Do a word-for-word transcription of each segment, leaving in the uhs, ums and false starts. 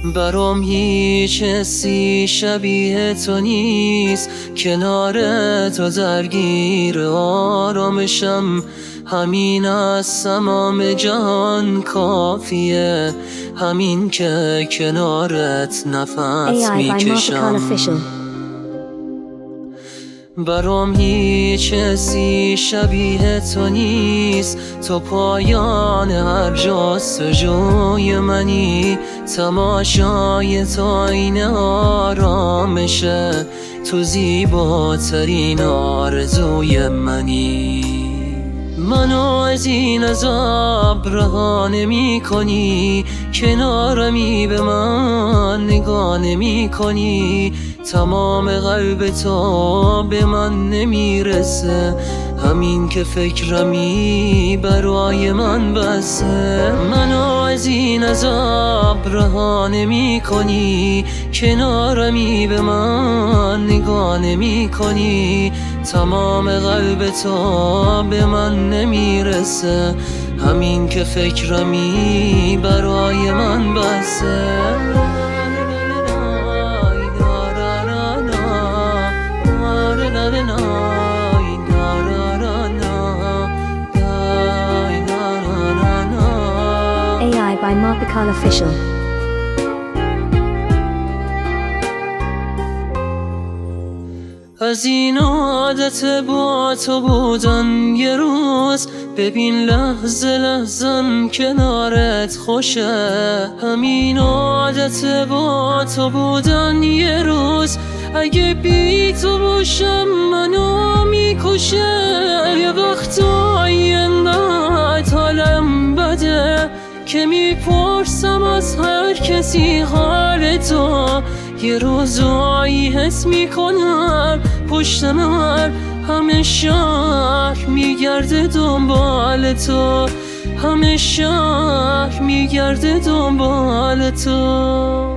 برام هیچ حسی شبیه تو نیست، کنار تو درگیر آرامشم. همین از تمام جهان کافیه، همین که کنارت نفس میکشم. برام هیچ حسی شبیه تو نیست، تو پایان هر جستجوی منی. تماشای تو عین آرامشه، تو زیباترین آرزوی منی. منو از این عذاب رها نمی کنی، کنارمی به من نگاه نمی کنی. تمام قلب تو به من نمیرسه، همین که فکرمی برای من بسه. منو از این عذاب رها نمی کنی، کنارمی به من نگاه نمی کنی. تمام قلب تو به من نمیرسه، همین که فکرمی برای من بسه. A I by Marpikal Official. از این عادت با تو بودن یه روز، ببین لحظه لحظم کنارت خوشه. همین عادت با تو بودن یه روز، اگه بی تو باشم منو میکشه. یه وقتایی انقدر حالم بده که میپرسم از هر کسی حال تو. یه روزایی حس میکنم پشت من همه شهر میگرده دنبال تو، همه شهر میگرده دنبال تو.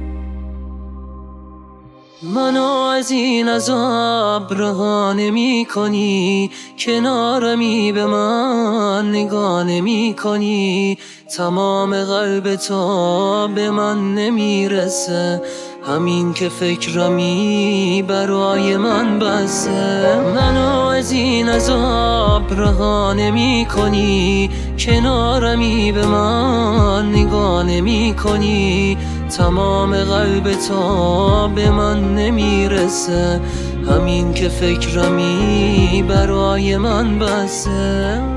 منو از این عذاب رها نمی کنی، کنارمی به من نگاه نمی کنی. تمام قلب تو به من نمیرسه، همین که فکرمی برای من بسه. منو از این عذاب رها نمی کنی، کنارمی به من نگاه نمی کنی. تمام قلب تو به من نمیرسه، همین که فکرمی برای من بسه.